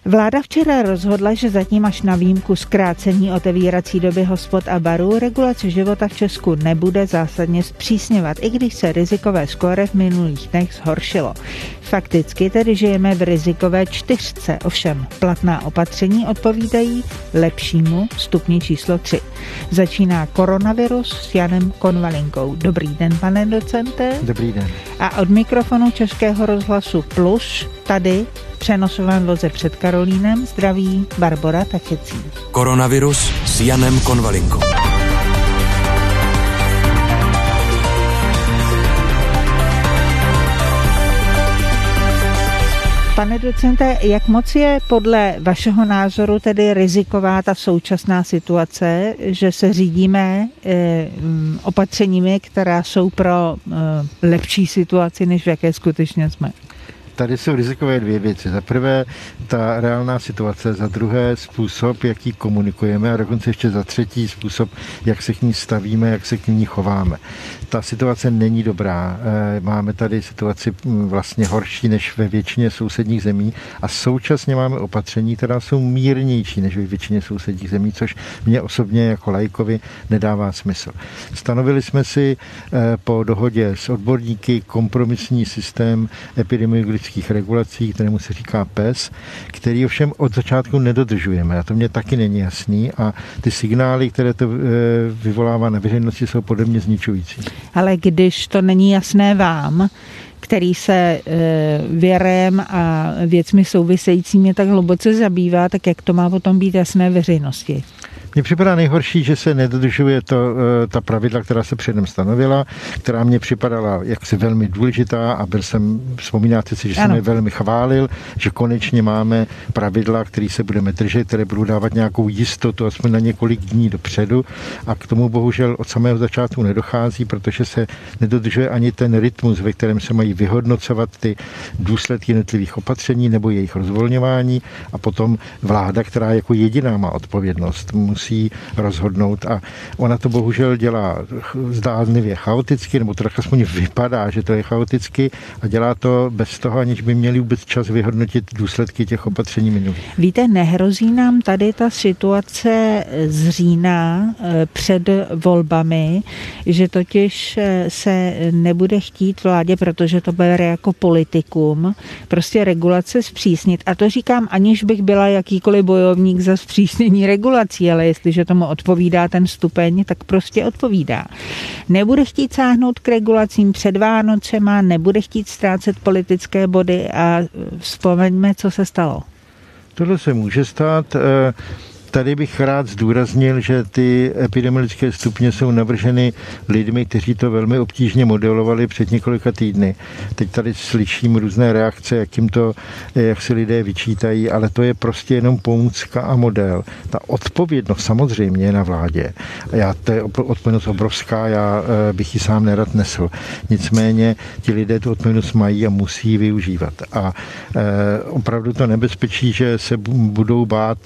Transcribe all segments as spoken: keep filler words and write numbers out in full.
Vláda včera rozhodla, že zatím až na výjimku zkrácení otevírací doby hospod a barů regulace života v Česku nebude zásadně zpřísňovat, i když se rizikové skóre v minulých dnech zhoršilo. Fakticky tedy žijeme v rizikové čtyřce, ovšem platná opatření odpovídají lepšímu stupni číslo tři. Začíná koronavirus s Janem Konvalinkou. Dobrý den, pane docente. Dobrý den. A od mikrofonu Českého rozhlasu Plus tady v přenosovém voze před Karolínem zdraví Barbora Tachecí. Koronavirus s Janem Konvalinkou. Pane docente, jak moc je podle vašeho názoru tedy riziková ta současná situace, že se řídíme e, opatřeními, která jsou pro e, lepší situaci, než v jaké skutečně jsme? Tady jsou rizikové dvě věci. Za prvé ta reálná situace, za druhé způsob, jaký komunikujeme a dokonce ještě za třetí způsob, jak se k ní stavíme, jak se k ní chováme. Ta situace není dobrá. Máme tady situaci vlastně horší než ve většině sousedních zemí a současně máme opatření, která jsou mírnější než ve většině sousedních zemí, což mě osobně jako laikovi nedává smysl. Stanovili jsme si po dohodě s odborníky kompromisní systém epidemiologických regulací, kterému se říká P E S, který ovšem od začátku nedodržujeme. A to mě taky není jasný a ty signály, které to vyvolává na veřejnosti, jsou podle mě zničující. Ale když to není jasné vám, který se věrem a věcmi souvisejícími tak hluboce zabývá, tak jak to má potom být jasné veřejnosti? Mně připadá nejhorší, že se nedodržuje to, ta pravidla, která se předem stanovila, která mě připadala jaksi velmi důležitá a byl jsem, vzpomínáte si, že ano. jsem je velmi chválil, že konečně máme pravidla, které se budeme držet, které budou dávat nějakou jistotu aspoň na několik dní dopředu a k tomu bohužel od samého začátku nedochází, protože se nedodržuje ani ten rytmus, ve kterém se mají vyhodnocovat ty důsledky jednotlivých opatření nebo jejich rozvolňování a potom vláda, která jako jediná má odpovědnost, musí rozhodnout a ona to bohužel dělá zdánlivě chaoticky, nebo to tak aspoň vypadá, že to je chaoticky a dělá to bez toho, aniž by měli vůbec čas vyhodnotit důsledky těch opatření minulých. Víte, nehrozí nám tady ta situace z října před volbami, že totiž se nebude chtít vládě, protože to bere jako politikum, prostě regulace zpřísnit. A to říkám, aniž bych byla jakýkoliv bojovník za zpřísnění regulací, ale jestliže tomu odpovídá ten stupeň, tak prostě odpovídá. Nebude chtít sáhnout k regulacím před Vánocema, nebude chtít ztrácet politické body a vzpomeňme, co se stalo. Tohle se může stát. Tady bych rád zdůraznil, že ty epidemiologické stupně jsou navrženy lidmi, kteří to velmi obtížně modelovali před několika týdny. Teď tady slyším různé reakce, jak jim to, jak si lidé vyčítají, ale to je prostě jenom pomůcka a model. Ta odpovědnost samozřejmě je na vládě. Já, to je odpovědnost obrovská, já bych ji sám nerad nesl. Nicméně ti lidé tu odpovědnost mají a musí ji využívat. A opravdu to nebezpečí, že se budou bát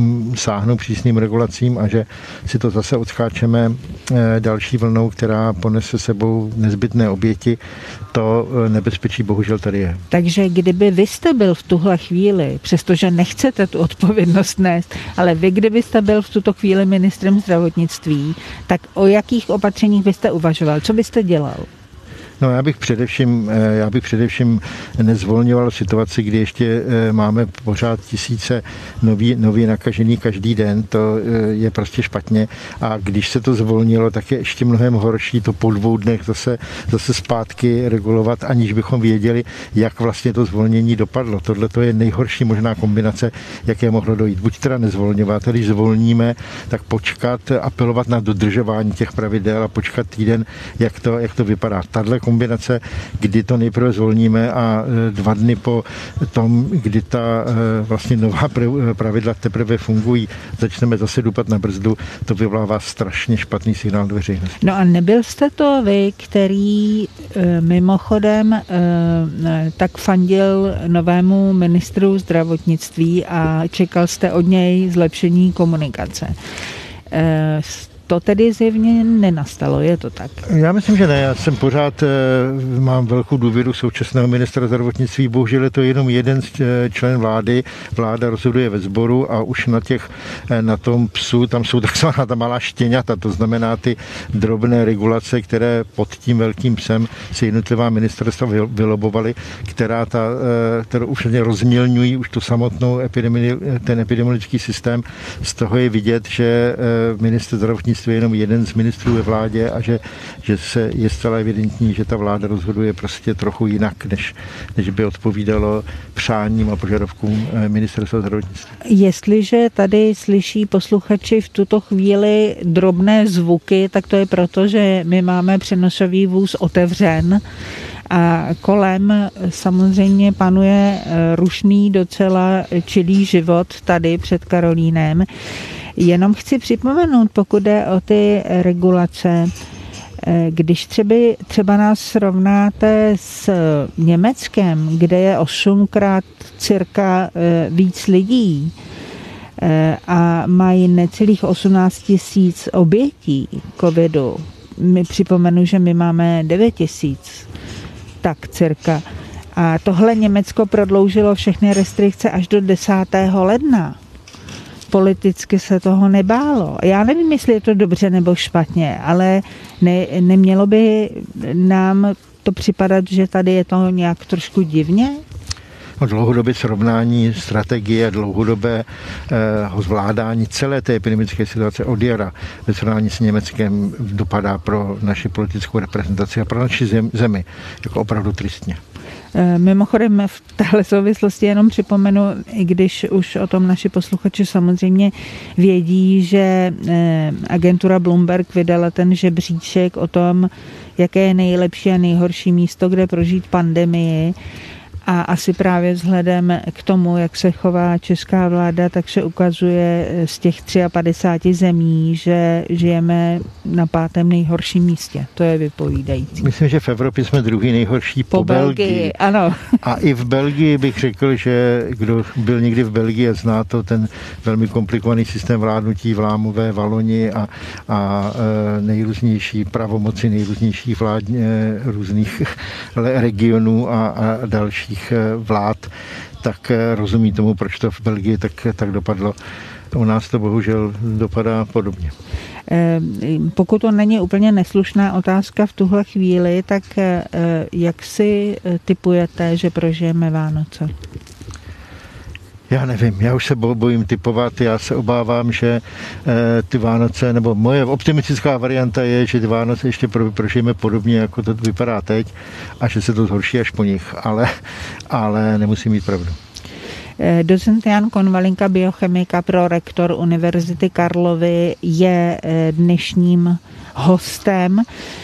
sám přísným regulacím a že si to zase odskáčeme další vlnou, která ponese sebou nezbytné oběti, to nebezpečí bohužel tady je. Takže kdyby vy jste byl v tuhle chvíli, přestože nechcete tu odpovědnost nést, ale vy kdybyste byl v tuto chvíli ministrem zdravotnictví, tak o jakých opatřeních byste uvažoval? Co byste dělal? No, já bych především, já bych především nezvolňoval situaci, kdy ještě máme pořád tisíce nový, nový nakažený každý den, to je prostě špatně a když se to zvolnilo, tak je ještě mnohem horší to po dvou dnech zase, zase zpátky regulovat, aniž bychom věděli, jak vlastně to zvolnění dopadlo. Tohle to je nejhorší možná kombinace, jaké mohlo dojít. Buď teda nezvolňovat, a když zvolníme, tak počkat, apelovat na dodržování těch pravidel a počkat týden, jak to, jak to vypadá. Tahle kombinace, kdy to nejprve zvolníme a dva dny po tom, kdy ta vlastně nová pravidla teprve fungují, začneme zase dupat na brzdu, to vyvolává strašně špatný signál do veřejnosti. No a nebyl jste to vy, který mimochodem tak fandil novému ministru zdravotnictví a čekal jste od něj zlepšení komunikace. to tedy zjevně nenastalo, je to tak? Já myslím, že ne. Já jsem pořád, mám velkou důvěru současného ministra zdravotnictví. Bohužel je to jenom jeden člen vlády. Vláda rozhoduje ve sboru a už na těch, na tom psu, tam jsou takzvaná ta malá štěňata, to znamená ty drobné regulace, které pod tím velkým psem se jednotlivá ministerstva vylobovaly, která ta, kterou už rozmělňují už tu samotnou epidemii, ten epidemiologický systém. Z toho je vidět, že ministr zdravotnictví je jenom jeden z ministrů ve vládě a že, že se je zcela evidentní, že ta vláda rozhoduje prostě trochu jinak, než, než by odpovídalo přáním a požadavkům ministerstva zdravotnictví. Jestliže tady slyší posluchači v tuto chvíli drobné zvuky, tak to je proto, že my máme přenosový vůz otevřen a kolem samozřejmě panuje rušný, docela čilý život tady před Karolínem. Jenom chci připomenout, pokud jde o ty regulace, když třeba, třeba nás srovnáte s Německem, kde je osmkrát cirka víc lidí a mají necelých osmnáct tisíc obětí covidu, mi připomenu, že my máme devět tisíc, tak cirka. A tohle Německo prodloužilo všechny restrikce až do desátého ledna. Politicky se toho nebálo. Já nevím, jestli je to dobře nebo špatně, ale ne, nemělo by nám to připadat, že tady je to nějak trošku divně? O dlouhodobé srovnání strategie a dlouhodobého zvládání celé té epidemické situace od jara ve srovnání s Německem dopadá pro naši politickou reprezentaci a pro naši zemi jako opravdu tristně. Mimochodem v téhle souvislosti jenom připomenu, i když už o tom naši posluchači samozřejmě vědí, že agentura Bloomberg vydala ten žebříček o tom, jaké je nejlepší a nejhorší místo, kde prožít pandemii. A asi právě vzhledem k tomu, jak se chová česká vláda, tak se ukazuje z těch padesát tři zemí, že žijeme na pátém nejhorším místě. To je vypovídající. Myslím, že v Evropě jsme druhý nejhorší po, po Belgii. Belgii. Ano. A i v Belgii bych řekl, že kdo byl někdy v Belgii a zná to, ten velmi komplikovaný systém vládnutí v Lámové, Valoni a, a nejrůznější pravomoci nejrůznějších vlád, různých regionů a, a dalších vlád, tak rozumí tomu, proč to v Belgii tak, tak dopadlo. U nás to bohužel dopadá podobně. Pokud to není úplně neslušná otázka v tuhle chvíli, tak jak si tipujete, že prožijeme Vánoce? Já nevím, já už se bojím typovat, já se obávám, že ty Vánoce, nebo moje optimistická varianta je, že ty Vánoce ještě prožijeme podobně, jako to vypadá teď a že se to zhorší až po nich, ale, ale nemusím mít pravdu. Docent Jan Konvalinka, biochemika, prorektor Univerzity Karlovy, je dnešním hostem.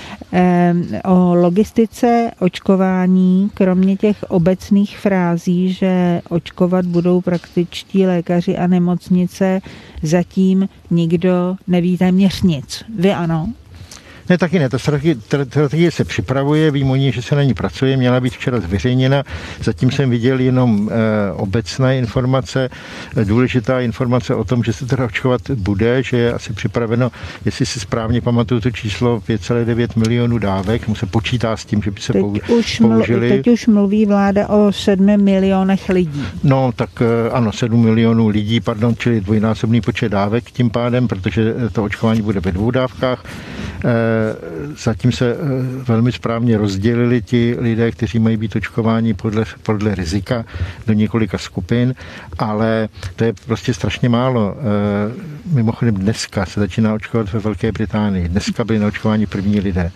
O logistice očkování, kromě těch obecných frází, že očkovat budou praktičtí lékaři a nemocnice, zatím nikdo neví téměř nic. Vy ano? Ne, taky ne. Ta strategie, strategie se připravuje, vím o ní, že se na ní pracuje, měla být včera zveřejněna. Zatím jsem viděl jenom e, obecné informace, e, důležitá informace o tom, že se teda očkovat bude, že je asi připraveno, jestli si správně pamatuju to číslo, pět celá devět milionů dávek, mu se počítá s tím, že by se teď pou, už použili. Teď už mluví vláda o sedmi milionech lidí. No, tak e, ano, sedm milionů lidí, pardon, čili dvojnásobný počet dávek tím pádem, protože to očkování bude ve dvou dávkách. E, Zatím se velmi správně rozdělili ti lidé, kteří mají být očkováni podle, podle rizika do několika skupin, ale to je prostě strašně málo. Mimochodem dneska se začíná očkovat ve Velké Británii. Dneska byli na očkování první lidé.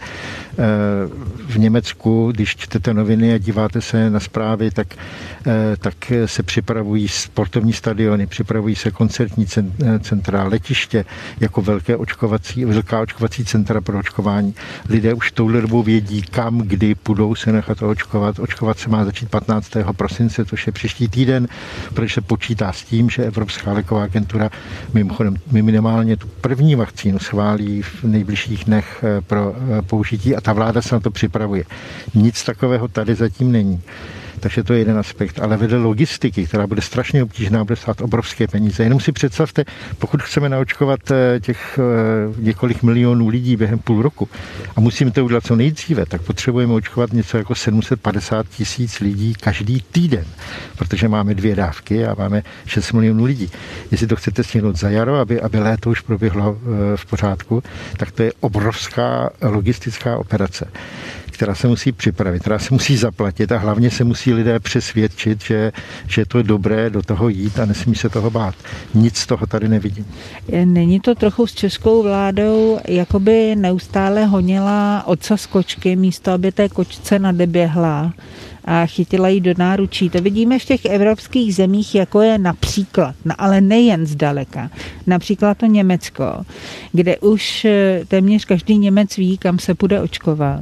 V Německu, když čtete noviny a díváte se na zprávy, tak, tak se připravují sportovní stadiony, připravují se koncertní centra, letiště jako velké očkovací, velká očkovací centra pro očkování. Lidé už touhle dobou vědí, kam, kdy půjdou se nechat očkovat. Očkovat se má začít patnáctého prosince, což je příští týden, protože se počítá s tím, že Evropská léková agentura mimochodem minimálně tu první vakcínu schválí v nejbližších dnech pro použití a ta vláda se na to připravuje. Nic takového tady zatím není. Takže to je jeden aspekt. Ale vedle logistiky, která bude strašně obtížná, bude stát obrovské peníze. Jenom si představte, pokud chceme naočkovat těch několik milionů lidí během půl roku a musíme to udělat co nejdříve, tak potřebujeme očkovat něco jako sedm set padesát tisíc lidí každý týden, protože máme dvě dávky a máme šest milionů lidí. Jestli to chcete stihnout za jaro, aby, aby léto už proběhlo v pořádku, tak to je obrovská logistická operace, která se musí připravit, která se musí zaplatit a hlavně se musí lidé přesvědčit, že, že to je dobré do toho jít a nesmí se toho bát. Nic z toho tady nevidím. Není to trochu s českou vládou, jakoby neustále honila ocas kočky, místo aby té kočce nadeběhla a chytila ji do náručí. To vidíme v těch evropských zemích, jako je například, ale nejen zdaleka, například to Německo, kde už téměř každý Němec ví, kam se půjde očkovat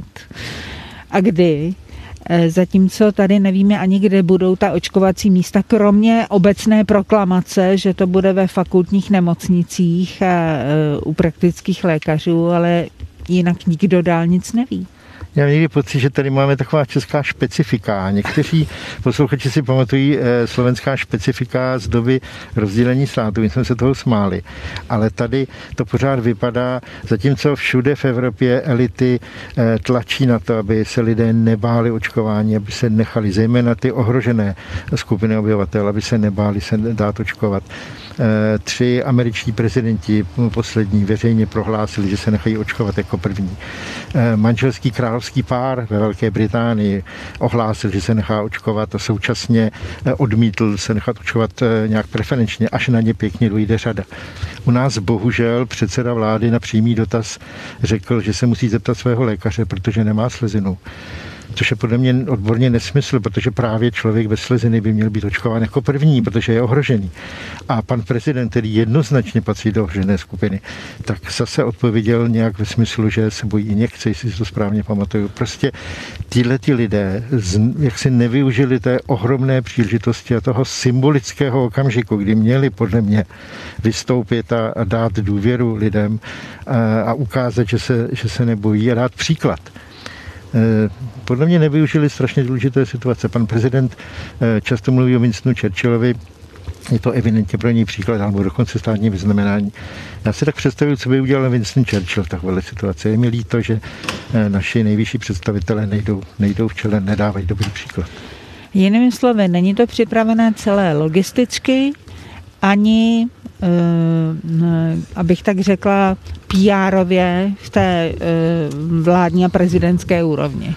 a kdy. Zatímco tady nevíme ani, kde budou ta očkovací místa, kromě obecné proklamace, že to bude ve fakultních nemocnicích a u praktických lékařů, ale jinak nikdo dál nic neví. Já mám někdy pocit, že tady máme taková česká špecifika. Někteří posluchači si pamatují eh, slovenská špecifika z doby rozdělení státu. My jsme se toho smáli. Ale tady to pořád vypadá, zatímco všude v Evropě elity eh, tlačí na to, aby se lidé nebáli očkování, aby se nechali, zejména ty ohrožené skupiny obyvatel, aby se nebáli se dát očkovat. Eh, tři američtí prezidenti poslední veřejně prohlásili, že se nechají očkovat jako první. Eh, manželský královský pár ve Velké Británii ohlásil, že se nechá očkovat a současně odmítl se nechat očkovat nějak preferenčně, až na ně pěkně dojde řada. U nás bohužel předseda vlády na přímý dotaz řekl, že se musí zeptat svého lékaře, protože nemá slezinu. Což je podle mě odborně nesmysl, protože právě člověk bez sleziny by měl být očkován jako první, protože je ohrožený. A pan prezident, který jednoznačně patří do ohrožené skupiny, tak zase odpověděl nějak ve smyslu, že se bojí injekce, jestli si to správně pamatuju. Prostě tyhle ty lidé, jak si nevyužili té ohromné příležitosti a toho symbolického okamžiku, kdy měli podle mě vystoupit a, a dát důvěru lidem a, a ukázat, že se, že se nebojí a dát příklad. Podle mě nevyužili strašně důležité situace. Pan prezident často mluví o Winstonu Churchillovi, je to evidentně pro něj příklad, alebo dokonce státní vyznamenání. Já si tak představuji, co by udělal Winston Churchill v takové situaci. Je mi líto, že naši nejvyšší představitelé nejdou, nejdou v čele, nedávají dobrý příklad. Jinými slovy, není to připravené celé logisticky, ani, abych tak řekla, P R-ově v té vládní a prezidentské úrovni.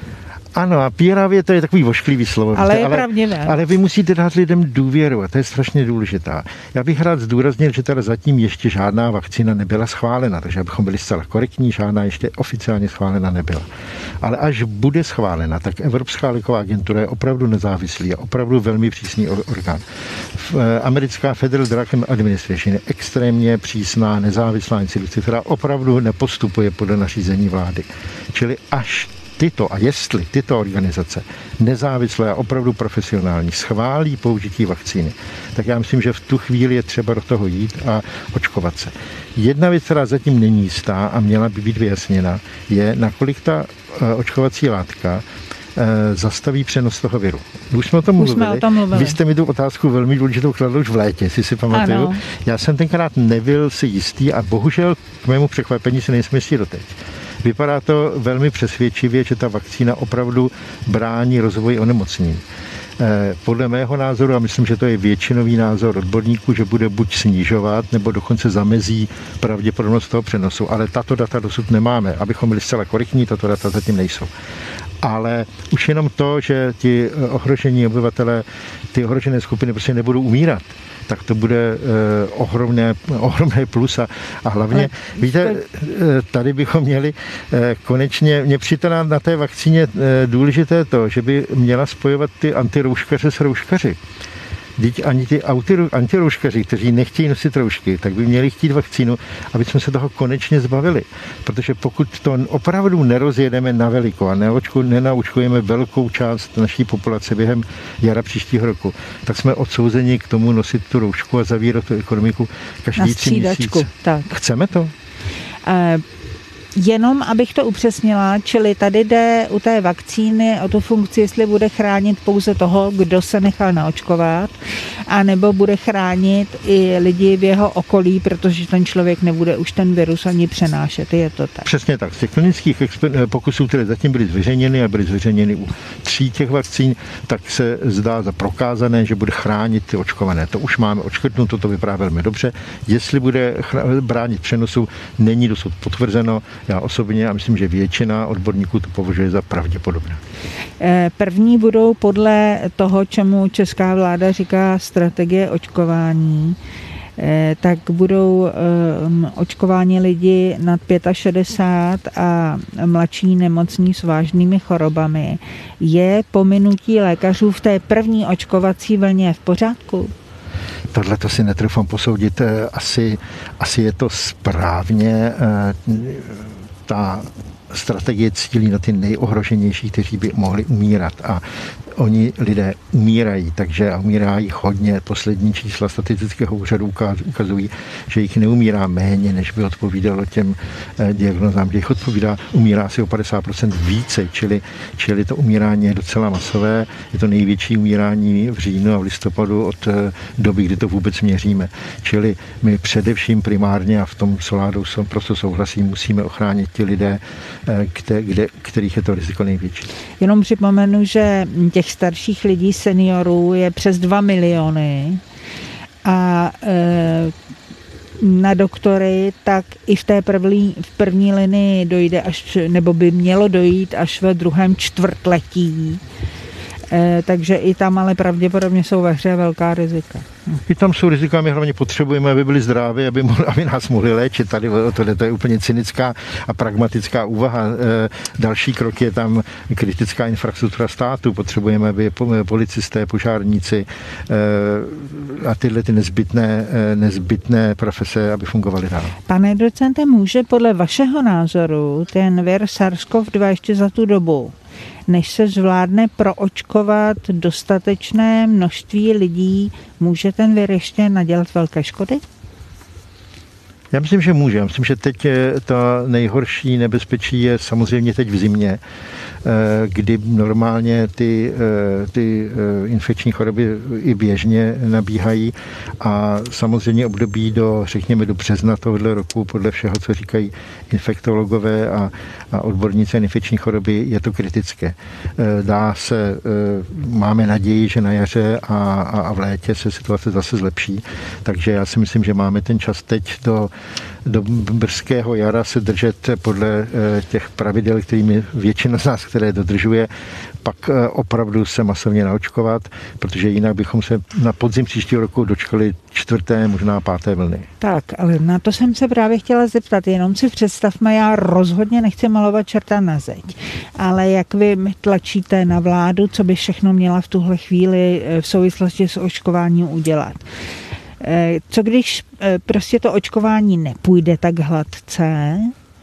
Ano, a P R to je takový vošklivý slovo. Ale je pravdivé. Ale vy musíte dát lidem důvěru a to je strašně důležitá. Já bych rád zdůraznil, že teda zatím ještě žádná vakcína nebyla schválena, takže abychom byli zcela korektní, žádná ještě oficiálně schválena nebyla. Ale až bude schválena, tak Evropská léková agentura je opravdu nezávislý a opravdu velmi přísný orgán. Americká Federal Drug Administration je extrémně přísná, nezávislá instituce, která opravdu nepostupuje podle nařízení vlády. Čili až tyto a jestli tyto organizace nezávislé a opravdu profesionální schválí použití vakcíny, tak já myslím, že v tu chvíli je třeba do toho jít a očkovat se. Jedna věc, která zatím není jistá a měla by být vyjasněna, je, nakolik ta očkovací látka zastaví přenos toho viru. Už jsme o tom, mluvili. o tom mluvili. Vy jste mi tu otázku velmi důležitou kladl už v létě, si si pamatuju. Ano. Já jsem tenkrát nebyl si jistý a bohužel k mému překvapení si nejsme jistí doteď. Vypadá to velmi přesvědčivě, že ta vakcína opravdu brání rozvoji onemocnění. Podle mého názoru, a myslím, že to je většinový názor odborníků, že bude buď snižovat, nebo dokonce zamezí pravděpodobnost toho přenosu. Ale tato data dosud nemáme. Abychom byli zcela korektní, tato data zatím nejsou. Ale už jenom to, že ti ohrožení obyvatelé, ty ohrožené skupiny prostě nebudou umírat, tak to bude eh, ohromné, ohromné plus a, a hlavně, Ale, víte, tady bychom měli eh, konečně, mě přijde na té vakcíně eh, důležité to, že by měla spojovat ty antirouškaře s rouškaři. Vždyť ani ty antirouškaři, kteří nechtějí nosit roušky, tak by měli chtít vakcínu, aby jsme se toho konečně zbavili. Protože pokud to opravdu nerozjedeme na veliko a nenaučkujeme velkou část naší populace během jara příštího roku, tak jsme odsouzeni k tomu nosit tu roušku a zavírat tu ekonomiku každý tři měsíce. Tak. Chceme to? Uh... Jenom abych to upřesnila, čili tady jde u té vakcíny o tu funkci, jestli bude chránit pouze toho, kdo se nechal naočkovat, anebo bude chránit i lidi v jeho okolí, protože ten člověk nebude už ten virus ani přenášet. Je to tak? Přesně tak. Z těch klinických pokusů, které zatím byly zveřejněny a byly zveřejněny u tří těch vakcín, tak se zdá za prokázané, že bude chránit ty očkované. To už máme odškrtnuto, to vypadá velmi dobře. Jestli bude bránit přenosu, není dosud potvrzeno. Já osobně a myslím, že většina odborníků to považuje za pravděpodobné. První budou podle toho, čemu česká vláda říká strategie očkování, tak budou očkováni lidi nad šedesát pět a mladší nemocní s vážnými chorobami. Je pominutí lékařů v té první očkovací vlně v pořádku? Tohle to si netroufám posoudit. Asi, asi je to správně. Ta strategie cílí na ty nejohroženější, kteří by mohli umírat. A oni lidé umírají, takže a umírá jich hodně. Poslední čísla statistického úřadu ukazují, že jich neumírá méně, než by odpovídalo těm diagnozám, že jich odpovídá, umírá si o padesát procent více, čili, čili to umírání je docela masové. Je to největší umírání v říjnu a v listopadu od doby, kdy to vůbec měříme. Čili my především primárně, a v tom Soládou prostě souhlasím, musíme ochránit ti lidé, kde, kde, kterých je to riziko největší. Jenom připomenu, že těch starších lidí, seniorů, je přes dva miliony a e, na doktory tak i v té první, v první linii dojde až, nebo by mělo dojít až ve druhém čtvrtletí. E, takže i tam ale pravděpodobně jsou ve hře velká rizika. I tam jsou rizika, my hlavně potřebujeme, aby byli zdraví, aby, mohli, aby nás mohli léčit. Tady tohle to je úplně cynická a pragmatická úvaha. E, další krok je tam kritická infrastruktura státu. Potřebujeme, aby policisté, požárníci e, a tyhle ty nezbytné, nezbytné profese, aby fungovaly dál. Pane docente, může podle vašeho názoru ten vir SARS-CoV dva ještě za tu dobu, než se zvládne proočkovat dostatečné množství lidí, může ten vir ještě nadělat velké škody? Já myslím, že může. Já myslím, že teď ta nejhorší nebezpečí je samozřejmě teď v zimě, kdy normálně ty, ty infekční choroby i běžně nabíhají a samozřejmě období do, řekněme, do března tohoto roku, podle všeho, co říkají infektologové a, a odborníci na infekční choroby, je to kritické. Dá se, máme naději, že na jaře a, a v létě se situace zase zlepší, takže já si myslím, že máme ten čas teď do do brzkého jara se držet podle těch pravidel, kterými většina z nás, které dodržuje, pak opravdu se masovně naočkovat, protože jinak bychom se na podzim příštího roku dočkali čtvrté, možná páté vlny. Tak, ale na to jsem se právě chtěla zeptat, jenom si představme, já rozhodně nechci malovat čerta na zeď, ale jak vy tlačíte na vládu, co by všechno měla v tuhle chvíli v souvislosti s očkováním udělat? Co když prostě to očkování nepůjde tak hladce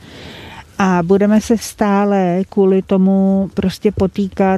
a budeme se stále kvůli tomu prostě potýkat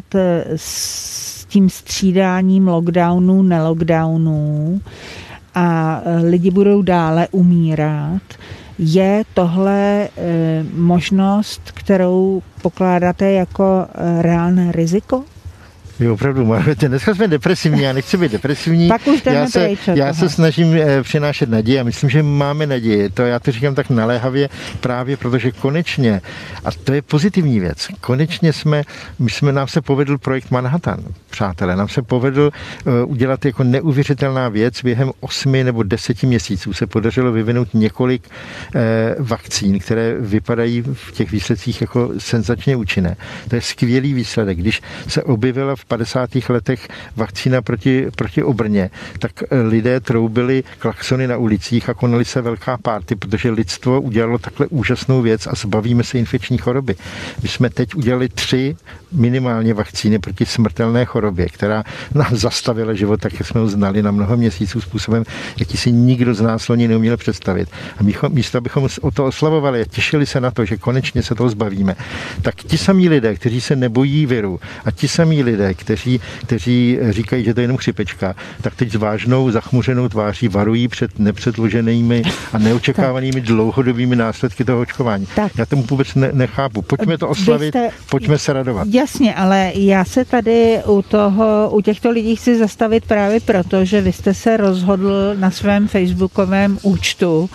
s tím střídáním lockdownů, nelockdownů a lidi budou dále umírat? Je tohle možnost, kterou pokládáte jako reálné riziko? Vy opravdu, dneska jsme depresivní, já nechci být depresivní. Tak už já se, já se snažím přinášet naději a myslím, že máme naději. To já to říkám tak naléhavě právě, protože konečně, a to je pozitivní věc, konečně jsme, my jsme, nám se povedl projekt Manhattan, přátelé, nám se povedl uh, udělat jako neuvěřitelná věc. Během osmi nebo deseti měsíců se podařilo vyvinout několik uh, vakcín, které vypadají v těch výsledcích jako senzačně účinné. To je skvělý výsledek. Když se objevila v padesátých letech vakcína proti, proti obrně, tak lidé troubili klaxony na ulicích a konali se velká párty, protože lidstvo udělalo takhle úžasnou věc a zbavíme se infekční choroby. My jsme teď udělali tři minimálně vakcíny proti smrtelné chorobě, která nám zastavila život, tak jak jsme ho znali na mnoho měsíců způsobem, jaký si nikdo z nás loni neuměl představit. A místo, abychom o to oslavovali a těšili se na to, že konečně se toho zbavíme, tak ti samí lidé, kteří se nebojí viru a ti samí lidé, lidé, kteří, kteří říkají, že to je jenom chřipečka, tak teď s vážnou, zachmuřenou tváří varují před nepředloženými a neočekávanými dlouhodobými následky toho očkování. Tak. Já tomu vůbec ne, nechápu. Pojďme to oslavit, jste, pojďme se radovat. Jasně, ale já se tady u toho, u těchto lidí chci zastavit právě proto, že vy jste se rozhodl na svém facebookovém účtu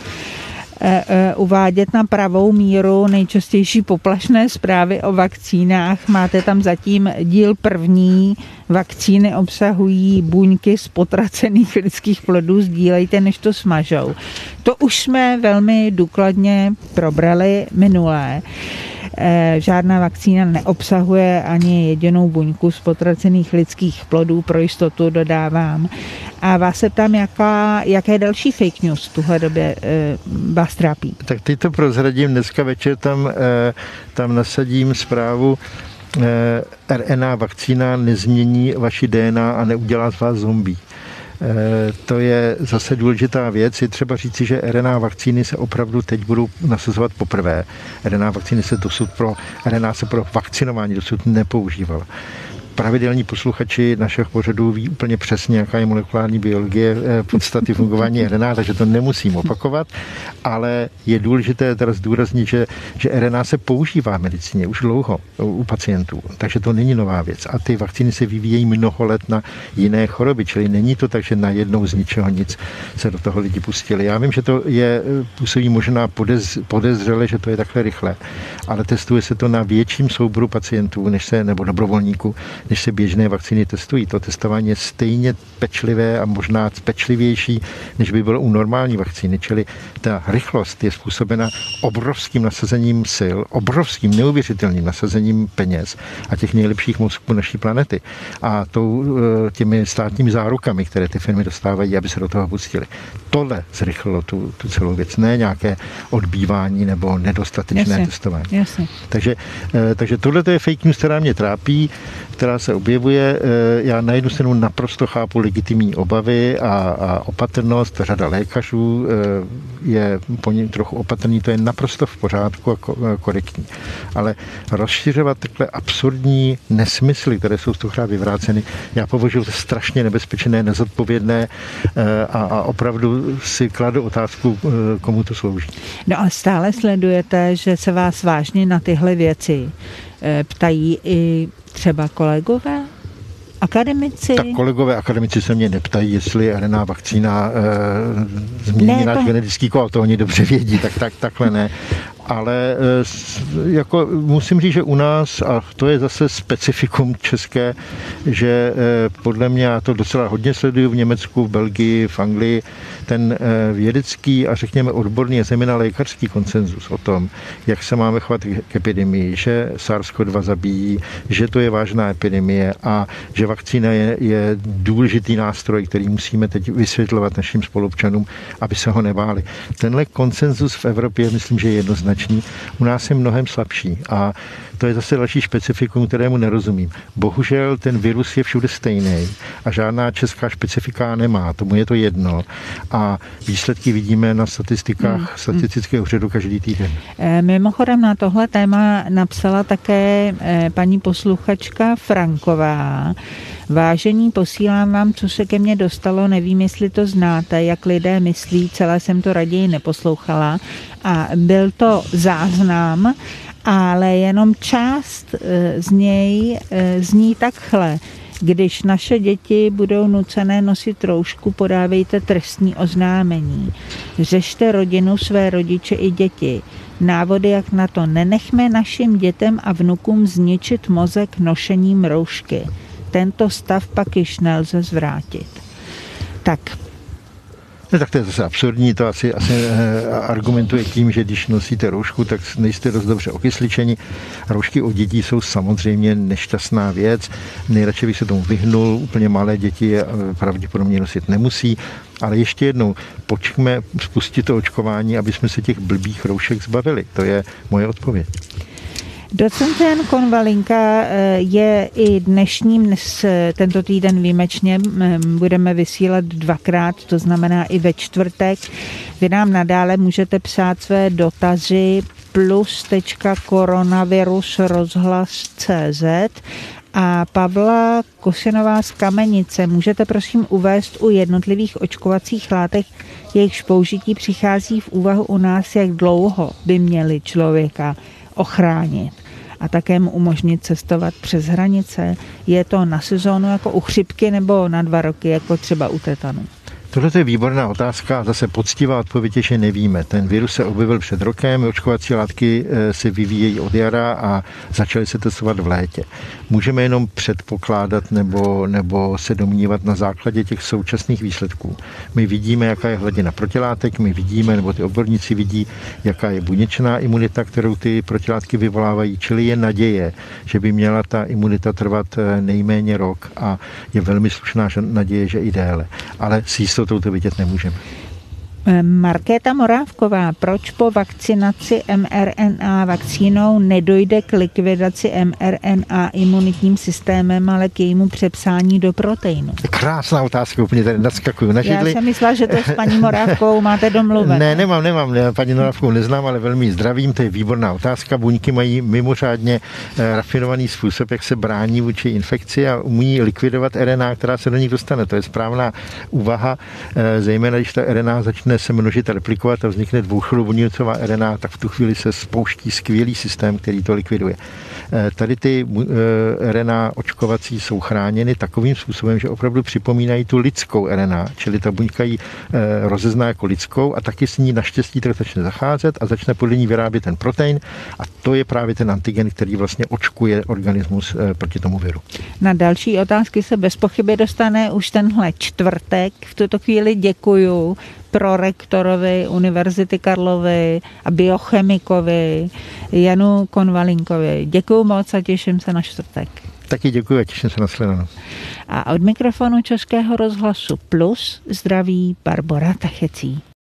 uvádět na pravou míru nejčastější poplašné zprávy o vakcínách. Máte tam zatím díl první. Vakcíny obsahují buňky z potracených lidských plodů. Sdílejte, než to smažou. To už jsme velmi důkladně probrali minulé. Žádná vakcína neobsahuje ani jedinou buňku z potracených lidských plodů, pro jistotu dodávám. A vás se ptám, jaká, jaké další fake news v tuhle době e, vás trápí? Tak teď to prozradím, dneska večer tam, e, tam nasadím zprávu, e, R N A vakcína nezmění vaši D N A a neudělá z vás zombie. To je zase důležitá věc. Je třeba říci, že R N A vakcíny se opravdu teď budou nasazovat poprvé. R N A vakcíny se dosud pro, R N A se pro vakcinování dosud nepoužívala. Pravidelní posluchači našeho pořadu ví úplně přesně, jaká je molekulární biologie podstaty fungování R N A, takže to nemusím opakovat, ale je důležité teda zdůraznit, že, že R N A se používá v medicíně už dlouho u pacientů, takže to není nová věc. A ty vakcíny se vyvíjejí mnoho let na jiné choroby, čili není to tak, že najednou z ničeho nic se do toho lidi pustili. Já vím, že to je, působí možná podez, podezřele, že to je takhle rychle, ale testuje se to na větším souboru pacientů, než se, nebo dobrovolníků, než se běžné vakcíny testují. To testování je stejně pečlivé a možná pečlivější, než by bylo u normální vakcíny. Čili ta rychlost je způsobena obrovským nasazením sil, obrovským neuvěřitelným nasazením peněz a těch nejlepších mozků naší planety. A tou, těmi státními zárukami, které ty firmy dostávají, aby se do toho pustili. Tohle zrychlilo tu, tu celou věc, ne nějaké odbývání nebo nedostatečné jasně, testování. Jasně. Takže, takže tohle je fake news, která mě trápí, která se objevuje. Já na jednu stranu naprosto chápu legitimní obavy a, a opatrnost. Řada lékařů je po něm trochu opatrný, to je naprosto v pořádku a korektní. Ale rozšiřovat takhle absurdní nesmysly, které jsou stokrát vyvráceny, já považuji za strašně nebezpečné, nezodpovědné a, a opravdu si kladu otázku, komu to slouží. No a stále sledujete, že se vás vážně na tyhle věci ptají i třeba kolegové, akademici? Tak kolegové akademici se mě neptají, jestli R N A vakcína e, změní ne, náš to... genetický kód, to oni dobře vědí, tak, tak takhle ne. Ale jako musím říct, že u nás, a to je zase specifikum české, že podle mě, já to docela hodně sleduju v Německu, v Belgii, v Anglii, ten vědecký a řekněme odborný a zejména lékařský konsenzus o tom, jak se máme chovat k epidemii, že SARS-C o dva zabíjí, že to je vážná epidemie a že vakcína je, je důležitý nástroj, který musíme teď vysvětlovat našim spoluobčanům, aby se ho nebáli. Tenhle konsenzus v Evropě, myslím, že je jednoznačný. U nás je mnohem slabší a to je zase další specifikum, kterému nerozumím. Bohužel ten virus je všude stejný a žádná česká specifika nemá, tomu je to jedno a výsledky vidíme na statistikách hmm. statistického úřadu každý týden. Mimochodem na tohle téma napsala také paní posluchačka Franková. Vážení, posílám vám, co se ke mně dostalo, nevím, jestli to znáte, jak lidé myslí, celé jsem to raději neposlouchala a byl to záznam, ale jenom část z něj zní takhle. Když naše děti budou nucené nosit roušku, podávejte trestní oznámení. Řešte rodinu, své rodiče i děti. Návody, jak na to, nenechme našim dětem a vnukům zničit mozek nošením roušky. Tento stav pak již nelze zvrátit. Tak. No, tak to je zase absurdní, to asi, asi argumentuje tím, že když nosíte roušku, tak nejste dost dobře okysličeni. Roušky u dětí jsou samozřejmě nešťastná věc. Nejradši bych se tomu vyhnul, úplně malé děti pravděpodobně nosit nemusí. Ale ještě jednou, pojďme spustit to očkování, aby jsme se těch blbých roušek zbavili. To je moje odpověď. Docent Jan Konvalinka je i dnešním, dnes, tento týden výjimečně, budeme vysílat dvakrát, to znamená i ve čtvrtek. Vy nám nadále můžete psát své dotazy plus tečka koronavirus rozhlas tečka cé zet A Pavla Kosinová z Kamenice, můžete prosím uvést u jednotlivých očkovacích látek, jejichž použití přichází v úvahu u nás, jak dlouho by měli člověka ochránit a také mu umožnit cestovat přes hranice? Je to na sezónu jako u chřipky nebo na dva roky, jako třeba u tetanu? Tohle je výborná otázka a zase poctivá odpověď je, že nevíme. Ten virus se objevil před rokem, očkovací látky se vyvíjejí od jara a začaly se testovat v létě. Můžeme jenom předpokládat nebo, nebo se domnívat na základě těch současných výsledků. My vidíme, jaká je hladina protilátek, my vidíme, nebo ty odborníci vidí, jaká je buněčná imunita, kterou ty protilátky vyvolávají, čili je naděje, že by měla ta imunita trvat nejméně rok a je velmi slušná naděje, že i déle. Ale s jistotou to vidět nemůžeme. Markéta Morávková, proč po vakcinaci em er en á vakcínou nedojde k likvidaci em er en á imunitním systémem, ale k jejímu přepsání do proteinu? Krásná otázka, úplně tady naskakuju na židli. Já jsem myslela, že to s paní Morávkovou máte domluvené. Ne, nemám, nemám, paní Morávkovou neznám, ale velmi ji zdravím, to je výborná otázka. Buňky mají mimořádně rafinovaný způsob, jak se brání vůči infekci a umí likvidovat er en á, která se do nich dostane. To je správná úvaha, zejména když ta er en á začne se množit a replikovat a vznikne dvouchlobuněcová er en á, tak v tu chvíli se spouští skvělý systém, který to likviduje. Tady ty er en á očkovací jsou chráněny takovým způsobem, že opravdu připomínají tu lidskou er en á, čili ta buňka ji rozezná jako lidskou a taky s ní naštěstí tak začne zacházet a začne podle ní vyrábět ten protein a to je právě ten antigen, který vlastně očkuje organismus proti tomu viru. Na další otázky se bez pochyby dostane už tenhle čtvrtek. V tuto chvíli děkuju prorektorovi Univerzity Karlovy a biochemikovi Janu Konvalinkovi. Děkuju moc a těším se na čtvrtek. Taky děkuji a těším se na shledanou. A od mikrofonu Českého rozhlasu Plus zdraví Barbora Tachecí.